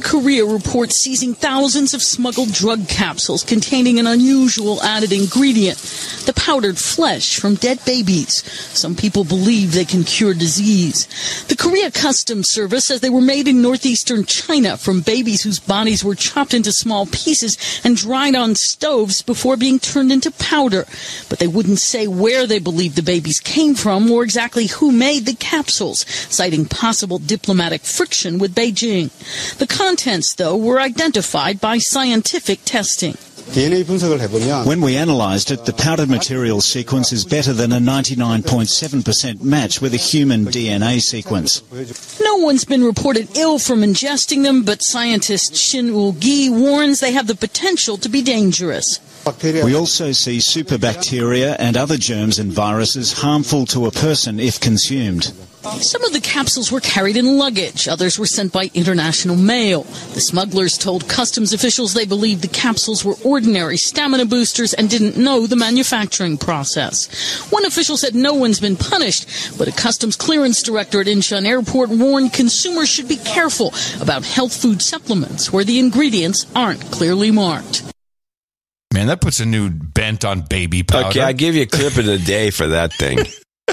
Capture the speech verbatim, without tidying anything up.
Korea reports seizing thousands of smuggled drug capsules containing an unusual added ingredient, the powdered flesh from dead babies. Some people believe they can cure disease. The Korea Customs Service says they were made in northeastern China from babies whose bodies were chopped into small pieces and dried on stoves before being turned into powder. But they wouldn't say where they believe the babies came from or exactly who made the capsules, citing possible diplomatic friction with Beijing. The contents, though, were identified by scientific testing. When we analysed it, the powdered material sequence is better than a ninety-nine point seven percent match with a human D N A sequence. No one's been reported ill from ingesting them, but scientist Shin Woo-gi warns they have the potential to be dangerous. We also see superbacteria and other germs and viruses harmful to a person if consumed. Some of the capsules were carried in luggage. Others were sent by international mail. The smugglers told customs officials they believed the capsules were ordinary stamina boosters and didn't know the manufacturing process. One official said no one's been punished, but a customs clearance director at Incheon Airport warned consumers should be careful about health food supplements where the ingredients aren't clearly marked. Man, that puts a new bent on baby powder. Okay, I give you a clip of the day for that thing.